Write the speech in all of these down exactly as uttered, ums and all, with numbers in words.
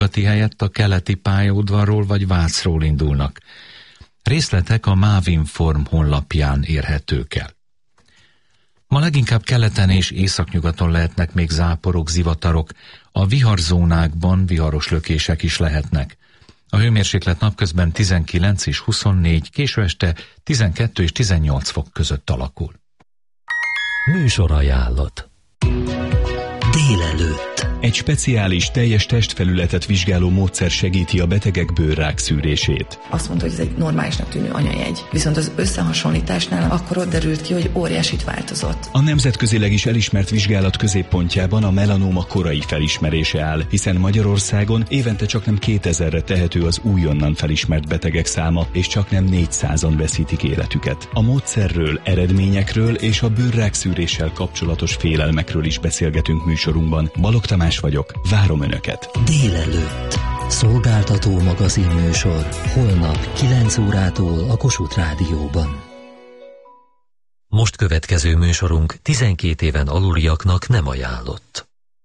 helyett a keleti pályaudvarról vagy Vácról indulnak. Részletek a Mávinform honlapján érhetők el. Ma leginkább keleten és északnyugaton lehetnek még záporok, zivatarok, a viharzónákban viharos lökések is lehetnek. A hőmérséklet napközben tizenkilenc és huszonnégy, késő este tizenkettő és tizennyolc fok között alakul. Műsorajánlat. Délelőtt. Egy speciális, teljes testfelületet vizsgáló módszer segíti a betegek bőrrák szűrését. Azt mondta, hogy ez egy normálisnak tűnő anyajegy. Viszont az összehasonlításnál akkor ott derült ki, hogy óriásit változott. A nemzetközileg is elismert vizsgálat középpontjában a melanóma korai felismerése áll, hiszen Magyarországon évente csaknem kétezerre tehető az újonnan felismert betegek száma, és csaknem négyszázan veszítik életüket. A módszerről, eredményekről és a bőrrák szűréssel kapcsolatos félelmekről is beszélgetünk műsorunkban. Balogh Tamás vagyok, várom Önöket. Délelőtt. Szolgáltató magazinműsor. Holnap kilenc órától a Kossuth Rádióban. Most következő műsorunk tizenkét éven aluliaknak nem ajánlott.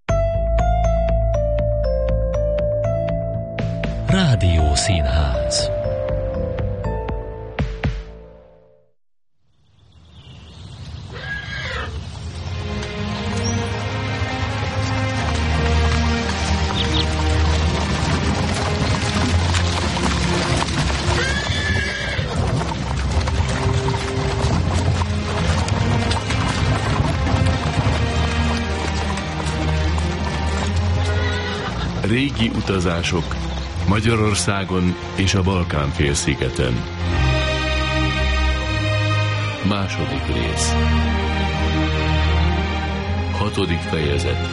Rádió Színház. Régi utazások Magyarországon és a Balkán-félszigeten. Második rész. Hatodik fejezet.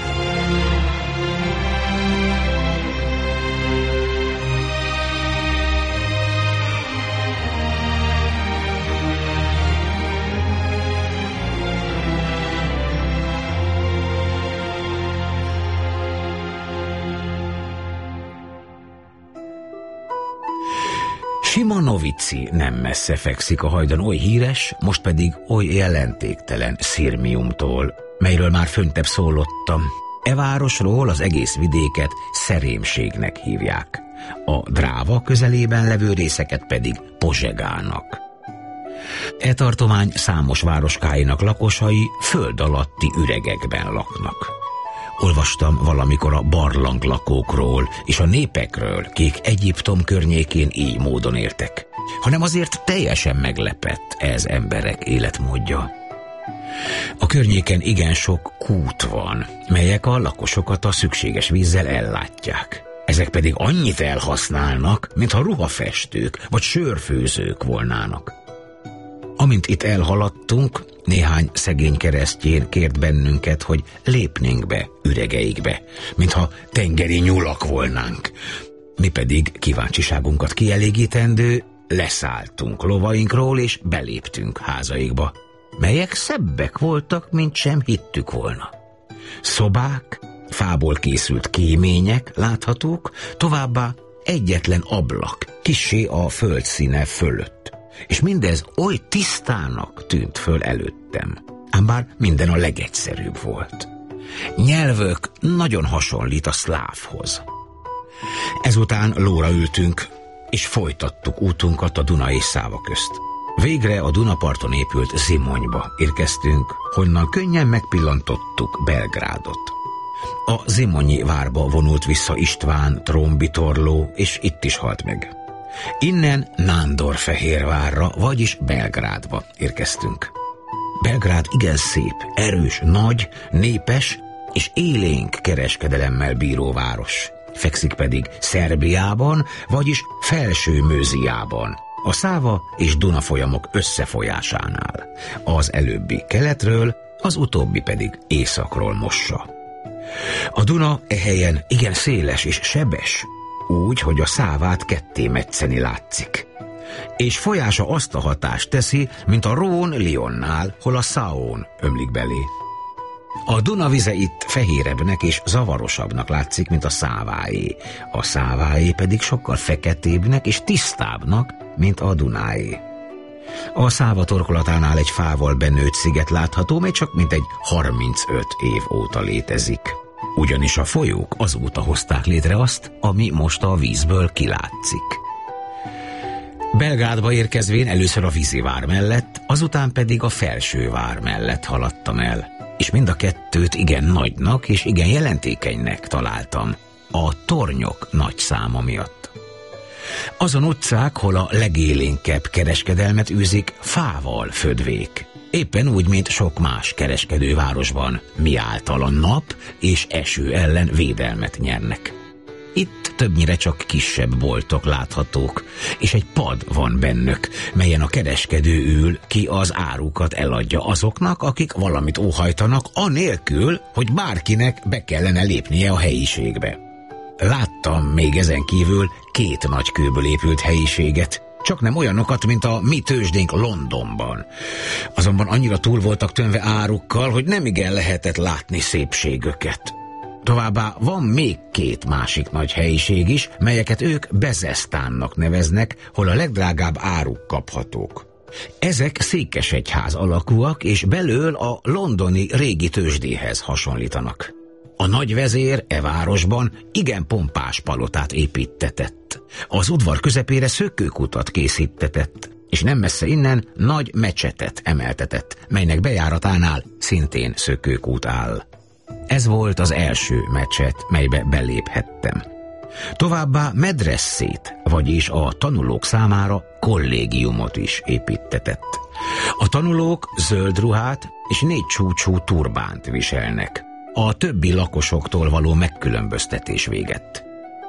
Simanovici nem messze fekszik a hajdan, oly híres, most pedig oly jelentéktelen Szirmiumtól, melyről már föntebb szólottam. E városról az egész vidéket Szerémségnek hívják, a Dráva közelében levő részeket pedig Pozsegának. E tartomány számos városkáinak lakosai föld alatti üregekben laknak. Olvastam valamikor a barlanglakókról és a népekről, kik Egyiptom környékén így módon éltek, hanem azért teljesen meglepett ez emberek életmódja. A környéken igen sok kút van, melyek a lakosokat a szükséges vízzel ellátják. Ezek pedig annyit elhasználnak, mintha ruhafestők vagy sörfőzők volnának. Amint itt elhaladtunk, néhány szegény keresztjén kért bennünket, hogy lépnénk be üregeikbe, mintha tengeri nyulak volnánk. Mi pedig kíváncsiságunkat kielégítendő, leszálltunk lovainkról és beléptünk házaikba, melyek szebbek voltak, mint sem hittük volna. Szobák, fából készült kémények láthatók, továbbá egyetlen ablak, kissé a földszíne fölött. És mindez oly tisztának tűnt föl előttem, ám bár minden a legegyszerűbb volt. Nyelvök nagyon hasonlít a szlávhoz. Ezután lóra ültünk, és folytattuk útunkat a Duna és Száva közt. Végre a Dunaparton épült Zimonyba érkeztünk, honnan könnyen megpillantottuk Belgrádot. A zimonyi várba vonult vissza István trónbitorló, és itt is halt meg. Innen Nándorfehérvárra, vagyis Belgrádba érkeztünk. Belgrád igen szép, erős, nagy, népes és élénk kereskedelemmel bíró város. Fekszik pedig Szerbiában, vagyis Felső-Mőziában, a Száva és Duna folyamok összefolyásánál. Az előbbi keletről, az utóbbi pedig északról mossa. A Duna e helyen igen széles és sebes, úgy, hogy a Szávát ketté metszeni látszik. És folyása azt a hatást teszi, mint a Rhône Lyonnál, hol a Saône ömlik belé. A Duna vize itt fehérebbnek és zavarosabbnak látszik, mint a Száváé. A Száváé pedig sokkal feketébbnek és tisztábbnak, mint a Dunáé. A Száva torkolatánál egy fával benőtt sziget látható, mely csak mintegy harmincöt év óta létezik. ugyanis a folyók azóta hozták létre azt, ami most a vízből kilátszik. Belgrádba érkezvén először a vízivár mellett, azután pedig a felsővár mellett haladtam el, és mind a kettőt igen nagynak és igen jelentékenynek találtam, a tornyok nagy száma miatt. Azon utcák, hol a legélénkebb kereskedelmet űzik, fával födvék, éppen úgy, mint sok más kereskedővárosban, miáltal a nap és eső ellen védelmet nyernek. Itt többnyire csak kisebb boltok láthatók, és egy pad van bennük, melyen a kereskedő ül, ki az árukat eladja azoknak, akik valamit óhajtanak, anélkül, hogy bárkinek be kellene lépnie a helyiségbe. Láttam még ezen kívül két nagy kőből épült helyiséget, csak nem olyanokat, mint a mi tőzsdénk Londonban. Azonban annyira túl voltak tömve árukkal, hogy nemigen lehetett látni szépségüket. Továbbá van még két másik nagy helyiség is, melyeket ők Bezesztánnak neveznek, hol a legdrágább áruk kaphatók. Ezek székesegyház alakúak, és belől a londoni régi tőzsdéhez hasonlítanak. A nagy vezér e városban igen pompás palotát építtetett. Az udvar közepére szökőkutat készítetett, és nem messze innen nagy mecsetet emeltetett, melynek bejáratánál szintén szökőkút áll. Ez volt az első mecset, melybe beléphettem. Továbbá medresszét, vagyis a tanulók számára kollégiumot is építtetett. A tanulók zöld ruhát és négy csúcsú turbánt viselnek. A többi lakosoktól való megkülönböztetés végett.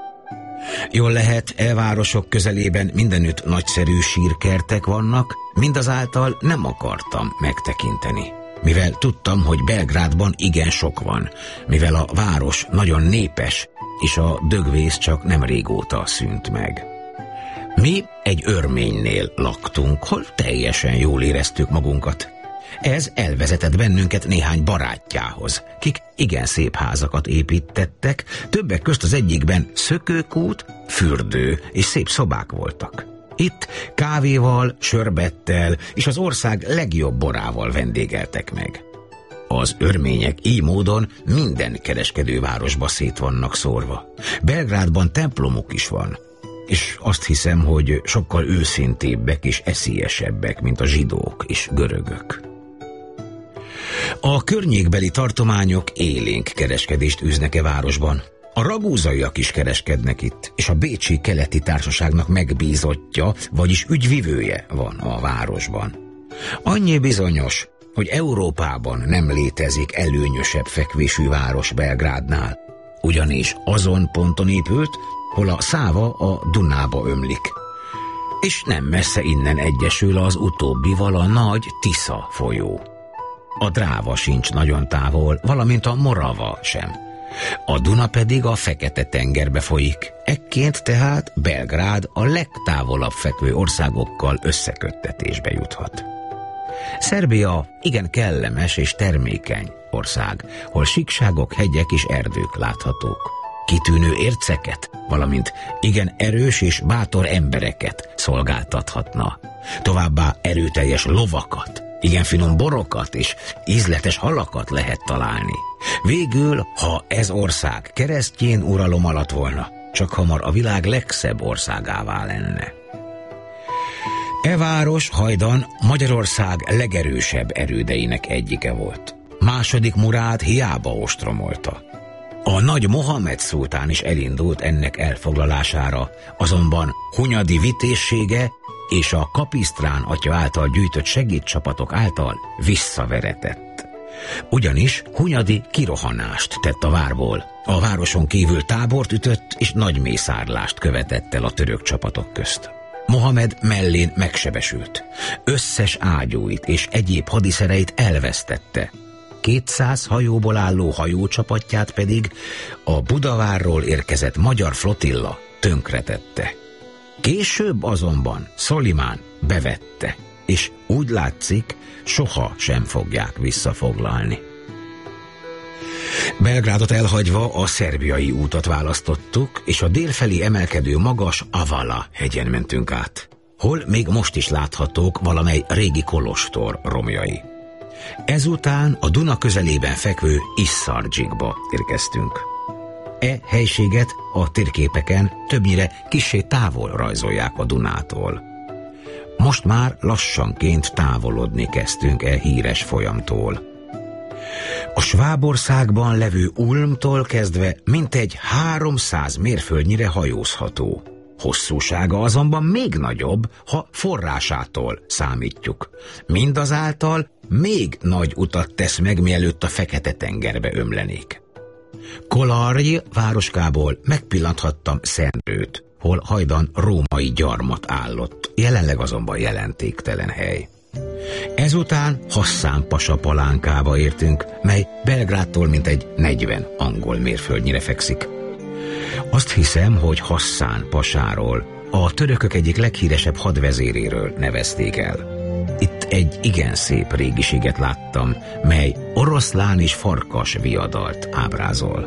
Jól lehet, e városok közelében mindenütt nagyszerű sírkertek vannak, mindazáltal nem akartam megtekinteni. Mivel tudtam, hogy Belgrádban igen sok van, mivel a város nagyon népes, és a dögvész csak nem régóta szűnt meg. Mi egy örménynél laktunk, hol teljesen jól éreztük magunkat. Ez elvezetett bennünket néhány barátjához, kik igen szép házakat építettek, többek közt az egyikben szökőkút, fürdő és szép szobák voltak. Itt kávéval, sörbettel és az ország legjobb borával vendégeltek meg. Az örmények így módon minden kereskedővárosba szét vannak szórva. Belgrádban templomuk is van, és azt hiszem, hogy sokkal őszintébbek és eszélyesebbek, mint a zsidók és görögök. A környékbeli tartományok élénk kereskedést űznek e városban. A ragúzaiak is kereskednek itt, és a Bécsi Keleti Társaságnak megbízottja, vagyis ügyvivője van a városban. Annyi bizonyos, hogy Európában nem létezik előnyösebb fekvésű város Belgrádnál, ugyanis azon ponton épült, hol a Száva a Dunába ömlik, és nem messze innen egyesül az utóbbival a nagy Tisza folyó. A Dráva sincs nagyon távol, valamint a Morava sem. A Duna pedig a Fekete-tengerbe folyik, ekként tehát Belgrád a legtávolabb fekvő országokkal összeköttetésbe juthat. Szerbia igen kellemes és termékeny ország, hol síkságok, hegyek és erdők láthatók. Kitűnő érceket, valamint igen erős és bátor embereket szolgáltathatna. Továbbá erőteljes lovakat, igen finom borokat és ízletes halakat lehet találni. Végül, ha ez ország keresztjén uralom alatt volna, csak hamar a világ legszebb országává lenne. E város hajdan Magyarország legerősebb erődeinek egyike volt. Második Murád hiába ostromolta. A nagy Mohamed szultán is elindult ennek elfoglalására, azonban Hunyadi vitézsége és a Kapisztrán atya által gyűjtött segédcsapatok által visszaveretett. Ugyanis Hunyadi kirohanást tett a várból, a városon kívül tábort ütött és nagy mészárlást követett el a török csapatok közt. Mohamed mellén megsebesült, összes ágyúit és egyéb hadiszereit elvesztette, kétszáz hajóból álló hajócsapatját pedig a Budavárról érkezett magyar flotilla tönkretette. Később azonban Szolimán bevette, és úgy látszik, soha sem fogják visszafoglalni. Belgrádot elhagyva a szerbiai útat választottuk, és a délfelé emelkedő magas Avala hegyen mentünk át, hol még most is láthatók valamely régi kolostor romjai. Ezután a Duna közelében fekvő Iszardzsikba érkeztünk. E helységet a térképeken többnyire kissé távol rajzolják a Dunától. Most már lassanként távolodni kezdtünk e híres folyamtól. A Svábországban levő Ulmtól kezdve mintegy háromszáz mérföldnyire hajózható. Hosszúsága azonban még nagyobb, ha forrásától számítjuk. Mindazáltal még nagy utat tesz meg, mielőtt a Fekete-tengerbe ömlenék. Kolarj városkából megpillanthattam Szendrőt, hol hajdan római gyarmat állott, jelenleg azonban jelentéktelen hely. Ezután Hasszán pasa palánkába értünk, mely Belgrádtól mintegy negyven angol mérföldnyire fekszik. Azt hiszem, hogy Hasszán pasáról, a törökök egyik leghíresebb hadvezéréről nevezték el. Itt egy igen szép régiséget láttam, mely oroszlán és farkas viadalt ábrázol.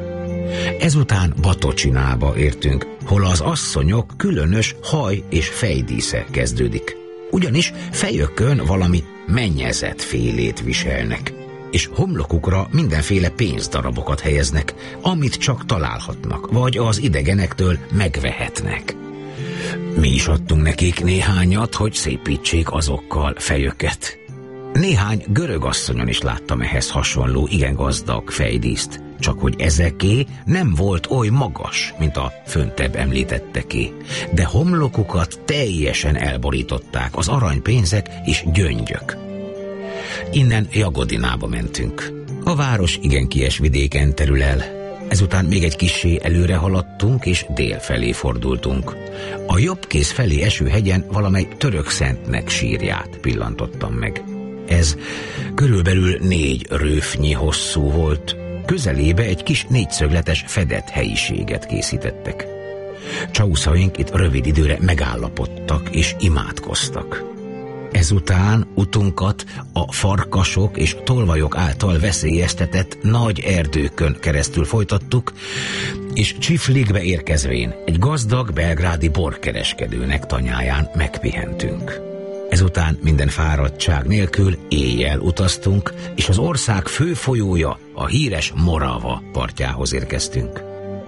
Ezután Batocsinába értünk, hol az asszonyok különös haj- és fejdísze kezdődik. Ugyanis fejökön valami mennyezet félét viselnek, és homlokukra mindenféle pénzdarabokat helyeznek, amit csak találhatnak, vagy az idegenektől megvehetnek. Mi is adtunk nekik néhányat, hogy szépítsék azokkal fejöket. Néhány görög asszonyon is láttam ehhez hasonló, igen gazdag fejdíszt, csak hogy ezeké nem volt oly magas, mint a föntebb említetteké, de homlokukat teljesen elborították az aranypénzek és gyöngyök. Innen Jagodinába mentünk. A város igen kies vidéken terül el. Ezután még egy kissé előre haladtunk, és dél felé fordultunk. A jobb kéz felé eső hegyen valamely török szentnek sírját pillantottam meg. Ez körülbelül négy rőfnyi hosszú volt. Közelébe egy kis négyszögletes fedett helyiséget készítettek. Csauszaink itt rövid időre megállapodtak és imádkoztak. Ezután utunkat a farkasok és tolvajok által veszélyeztetett nagy erdőkön keresztül folytattuk, és Csiflikbe érkezvén egy gazdag belgrádi borkereskedőnek tanyáján megpihentünk. Ezután minden fáradtság nélkül éjjel utaztunk, és az ország fő folyója, a híres Morava partjához érkeztünk.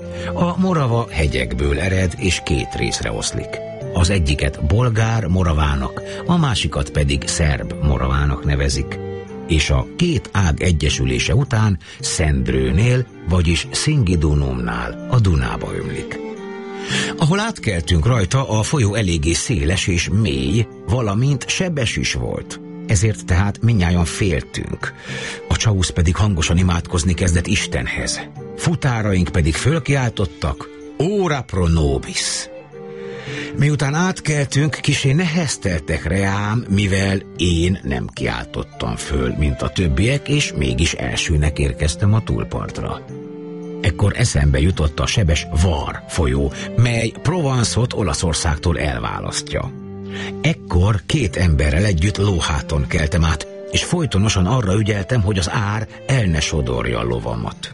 A Morava hegyekből ered és két részre oszlik. Az egyiket bolgár Moravának, a másikat pedig szerb Moravának nevezik, és a két ág egyesülése után Szendrőnél, vagyis Szingidunumnál a Dunába ömlik. Ahol átkeltünk rajta, a folyó eléggé széles és mély, valamint sebes is volt. Ezért tehát mindnyájan féltünk. A Csausz pedig hangosan imádkozni kezdett Istenhez. Futáraink pedig fölkiáltottak: Ora pro nobis! Miután átkeltünk, kissé nehezteltek reám, mivel én nem kiáltottam föl, mint a többiek, és mégis elsőnek érkeztem a túlpartra. Ekkor eszembe jutott a sebes Var folyó, mely Provence-ot Olaszországtól elválasztja. Ekkor két emberrel együtt lóháton keltem át, és folytonosan arra ügyeltem, hogy az ár el ne sodorja a lovamat.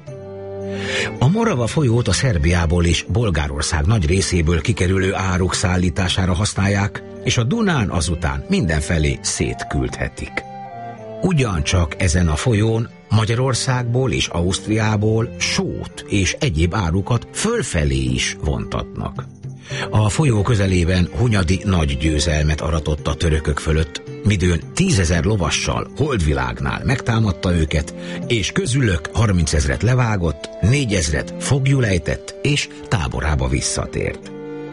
A Morava folyót a Szerbiából és Bolgárország nagy részéből kikerülő áruk szállítására használják, és a Dunán azután mindenfelé szétküldhetik. Ugyancsak ezen a folyón Magyarországból és Ausztriából sót és egyéb árukat fölfelé is vontatnak. A folyó közelében Hunyadi nagy győzelmet aratott a törökök fölött, midőn tízezer lovassal Holdvilágnál megtámadta őket, és közülök harmincezret levágott, négyezret foglyul ejtett, és táborába visszatért.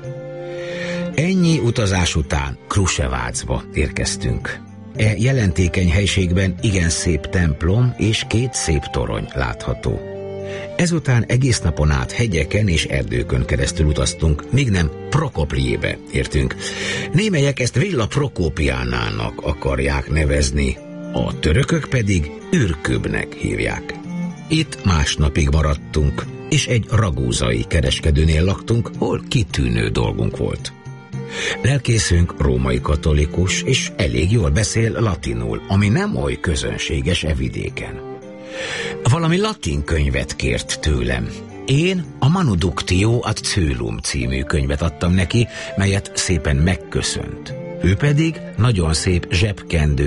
Ennyi utazás után Krusevácba érkeztünk. E jelentékeny helységben igen szép templom és két szép torony látható. Ezután egész napon át hegyeken és erdőkön keresztül utaztunk, míg nem Prokopjébe értünk. Némelyek ezt Villa Prokópiánának akarják nevezni, a törökök pedig Ürkübnek hívják. Itt másnapig maradtunk, és egy ragúzai kereskedőnél laktunk, hol kitűnő dolgunk volt. Lelkészünk római katolikus, és elég jól beszél latinul, ami nem oly közönséges e vidéken. Valami latin könyvet kért tőlem. Én a Manuductio ad Coelum című könyvet adtam neki, melyet szépen megköszönt. Ő pedig nagyon szép zsebkendőt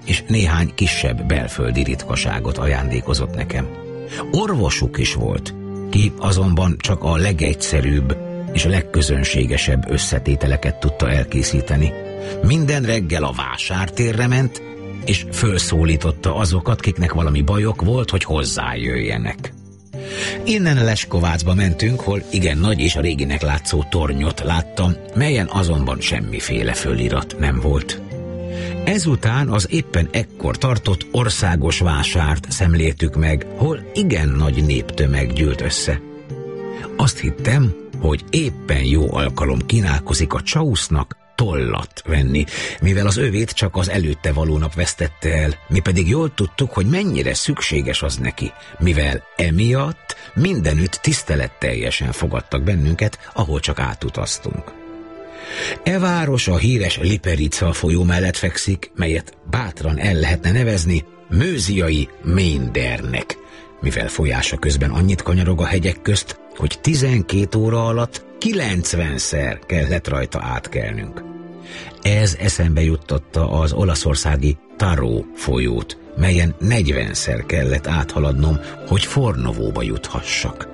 és néhány kisebb belföldi ritkaságot ajándékozott nekem. Orvosuk is volt, ki azonban csak a legegyszerűbb és a legközönségesebb összetételeket tudta elkészíteni. Minden reggel a vásártérre ment, és fölszólította azokat, kiknek valami bajok volt, hogy hozzájöjjenek. Innen Leskovácba mentünk, hol igen nagy és a réginek látszó tornyot láttam, melyen azonban semmiféle fölirat nem volt. Ezután az éppen ekkor tartott országos vásárt szemléltük meg, hol igen nagy néptömeg gyűlt össze. Azt hittem, hogy éppen jó alkalom kínálkozik a Csausznak tollat venni, mivel az övét csak az előtte való nap vesztette el, mi pedig jól tudtuk, hogy mennyire szükséges az neki, mivel emiatt mindenütt tiszteletteljesen fogadtak bennünket, ahol csak átutaztunk. E város a híres Liperica folyó mellett fekszik, melyet bátran el lehetne nevezni Mőziai Méndernek, mivel folyása közben annyit kanyarog a hegyek közt, hogy tizenkét óra alatt kilencvenszer kellett rajta átkelnünk. Ez eszembe juttatta az olaszországi Taró folyót, melyen negyvenszer kellett áthaladnom, hogy Fornovóba juthassak.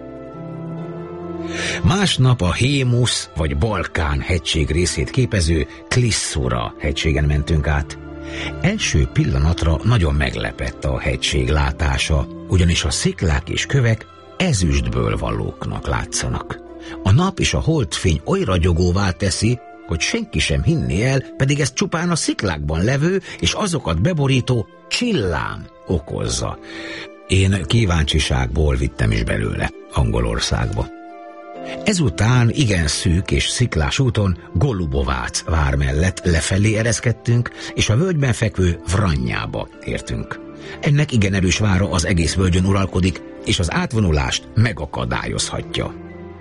Másnap a Hémusz vagy Balkán hegység részét képező Klisszura hegységen mentünk át. Első pillanatra nagyon meglepett a hegység látása, ugyanis a sziklák és kövek ezüstből valóknak látszanak. A nap és a holdfény oly ragyogóvá teszi, hogy senki sem hinné el, pedig ez csupán a sziklákban levő és azokat beborító csillám okozza. Én kíváncsiságból vittem is belőle Angolországba. Ezután igen szűk és sziklás úton Golubovác vár mellett lefelé ereszkedtünk, és a völgyben fekvő Vranyába értünk. Ennek igen erős vára az egész völgyön uralkodik, és az átvonulást megakadályozhatja.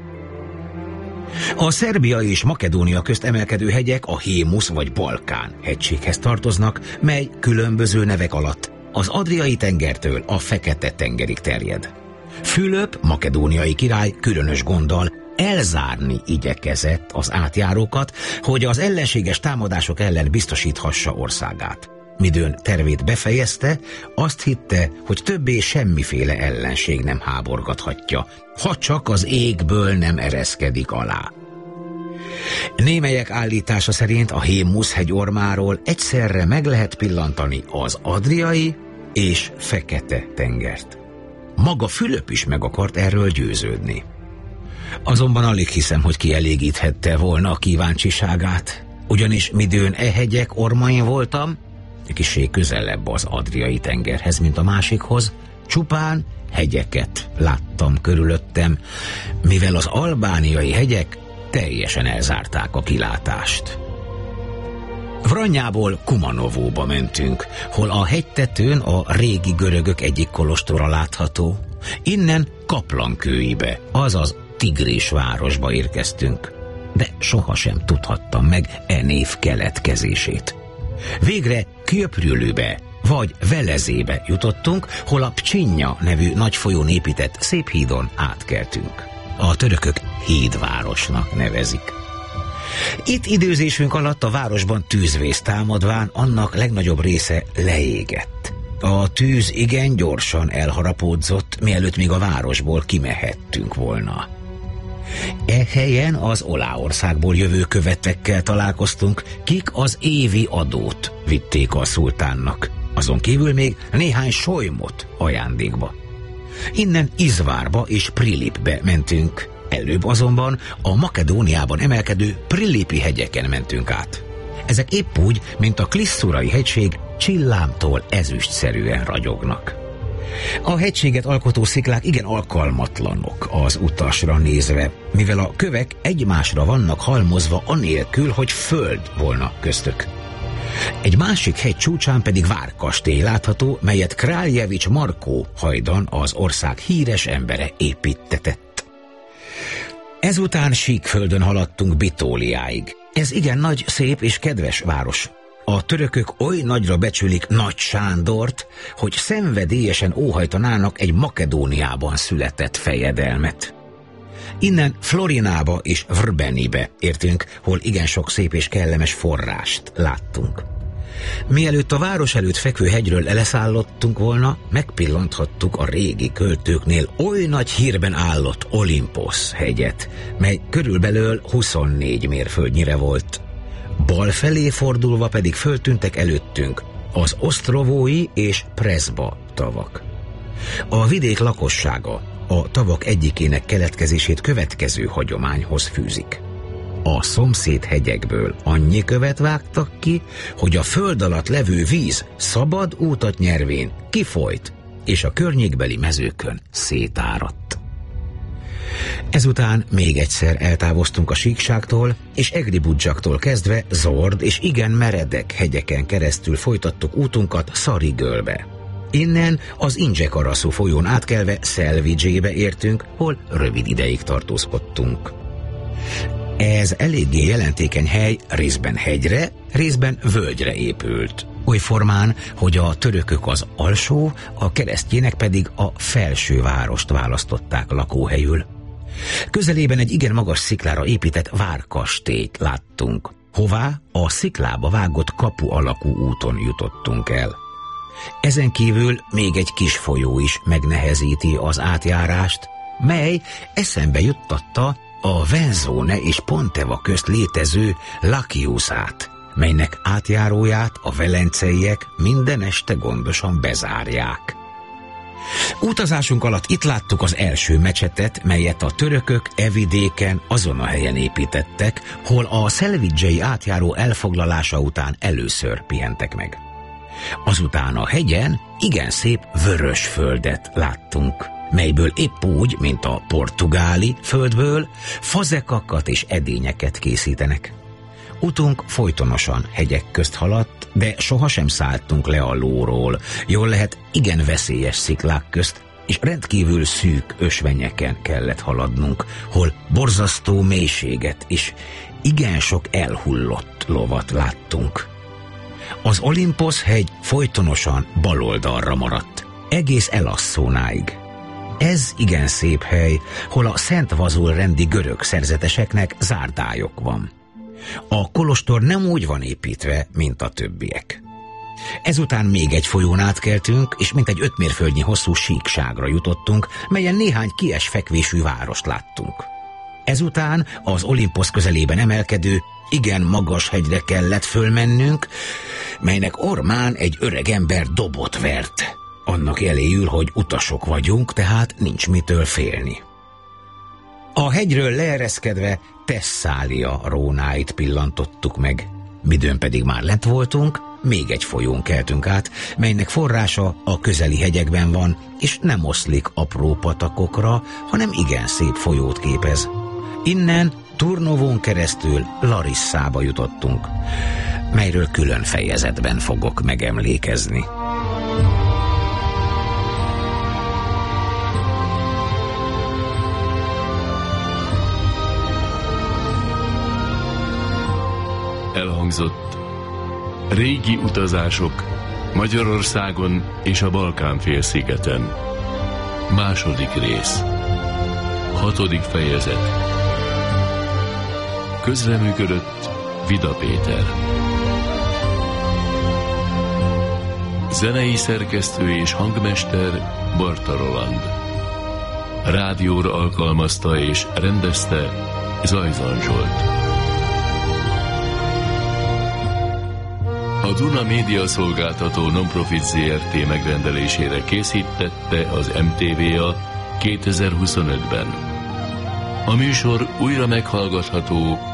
A Szerbia és Makedónia közt emelkedő hegyek a Hémusz vagy Balkán hegységhez tartoznak, mely különböző nevek alatt az Adriai tengertől a Fekete-tengerig terjed. Fülöp, makedóniai király különös gonddal elzárni igyekezett az átjárókat, hogy az ellenséges támadások ellen biztosíthassa országát. Midőn tervét befejezte, azt hitte, hogy többé semmiféle ellenség nem háborgathatja, ha csak az égből nem ereszkedik alá. Némelyek állítása szerint a Hémusz hegy ormáról egyszerre meg lehet pillantani az Adriai és Fekete tengert. Maga Fülöp is meg akart erről győződni. Azonban alig hiszem, hogy kielégíthette volna a kíváncsiságát, ugyanis midőn e hegyek ormain voltam, kissé közelebb az Adriai tengerhez, mint a másikhoz, csupán hegyeket láttam körülöttem, mivel az albániai hegyek teljesen elzárták a kilátást. Vranyából Kumanovóba mentünk, hol a hegytetőn a régi görögök egyik kolostora látható. Innen Kaplankőibe, azaz Tigris városba érkeztünk, de sohasem tudhattam meg e név keletkezését. Végre Kjöprülőbe vagy Velezébe jutottunk, hol a Pcsinya nevű nagy folyón épített szép hídon átkeltünk. A törökök hídvárosnak nevezik. Itt időzésünk alatt a városban tűzvész támadván annak legnagyobb része leégett. A tűz igen gyorsan elharapódzott, mielőtt még a városból kimehettünk volna. E helyen az Oláországból jövő követekkel találkoztunk, kik az évi adót vitték a szultánnak, azon kívül még néhány solymot ajándékba. Innen Izvárba és Prilipbe mentünk, előbb azonban a Makedóniában emelkedő Prilipi hegyeken mentünk át. Ezek épp úgy, mint a Kliszurai hegység, csillámtól ezüstszerűen ragyognak. A hegységet alkotó sziklák igen alkalmatlanok az utasra nézve, mivel a kövek egymásra vannak halmozva anélkül, hogy föld volna köztük. Egy másik hegy csúcsán pedig várkastély látható, melyet Králjevics Markó hajdan, az ország híres embere építtetett. Ezután síkföldön haladtunk Bitóliáig. Ez igen nagy, szép és kedves város. A törökök oly nagyra becsülik Nagy Sándort, hogy szenvedélyesen óhajtanának egy Makedóniában született fejedelmet. Innen Florinába és Vrbenibe értünk, hol igen sok szép és kellemes forrást láttunk. Mielőtt a város előtt fekvő hegyről leszállottunk volna, megpillanthattuk a régi költőknél oly nagy hírben állott Olimposz hegyet, mely körülbelül huszonnégy mérföldnyire volt. Bal felé fordulva pedig föltűntek előttünk az Osztrovói és Preszba tavak. A vidék lakossága a tavak egyikének keletkezését következő hagyományhoz fűzik. A szomszéd hegyekből annyi követ vágtak ki, hogy a föld alatt levő víz szabad útat nyervén kifolyt, és a környékbeli mezőkön szétáradt. Ezután még egyszer eltávoztunk a síkságtól, és Egribudzsaktól kezdve zord és igen meredek hegyeken keresztül folytattuk útunkat Szarigölbe. Innen az Indzsekaraszú folyón átkelve Szelvidzsébe értünk, hol rövid ideig tartózkodtunk. Ez eléggé jelentékeny hely, részben hegyre, részben völgyre épült. Oly formán, hogy a törökök az alsó, a keresztjének pedig a felső várost választották lakóhelyül. Közelében egy igen magas sziklára épített várkastélyt láttunk, hová a sziklába vágott kapu alakú úton jutottunk el. Ezen kívül még egy kis folyó is megnehezíti az átjárást, mely eszembe juttatta a Venzone és Ponteva közt létező Lakiusát, melynek átjáróját a velenceiek minden este gondosan bezárják. Utazásunk alatt itt láttuk az első mecsetet, melyet a törökök e vidéken azon a helyen építettek, hol a szelvidzsei átjáró elfoglalása után először pihentek meg. Azután a hegyen igen szép vörös földet láttunk, melyből épp úgy, mint a portugáli földből, fazekakat és edényeket készítenek. Utunk folytonosan hegyek közt haladt, de sohasem szálltunk le a lóról. Jól lehet, igen veszélyes sziklák közt, és rendkívül szűk ösvenyeken kellett haladnunk, hol borzasztó mélységet és igen sok elhullott lovat láttunk. Az Olimposz hegy folytonosan baloldalra maradt, egész Elasszónáig. Ez igen szép hely, hol a Szent Vazul rendi görög szerzeteseknek zárdályok van. A kolostor nem úgy van építve, mint a többiek. Ezután még egy folyón átkeltünk, és mintegy öt mérföldnyi hosszú síkságra jutottunk, melyen néhány kies fekvésű várost láttunk. Ezután az Olimposz közelében emelkedő, igen magas hegyre kellett fölmennünk, melynek ormán egy öreg ember dobot vert. Annak jeléül, hogy utasok vagyunk, tehát nincs mitől félni. A hegyről leereszkedve Tesszália rónáit pillantottuk meg. Midőn pedig már lent voltunk, még egy folyón keltünk át, melynek forrása a közeli hegyekben van, és nem oszlik apró patakokra, hanem igen szép folyót képez. Innen Turnovón keresztül Larisszába jutottunk, melyről külön fejezetben fogok megemlékezni. Elhangzott régi utazások Magyarországon és a Balkán-félszigeten. Második rész. Hatodik fejezet. Közreműködött Vida Péter. Zenei szerkesztő és hangmester Barta Roland. Rádióra alkalmazta és rendezte Zajzan Zsolt. A Duna Média Szolgáltató Nonprofit zé er té megrendelésére készítette az em té vé a kétezer-huszonötben. A műsor újra meghallgatható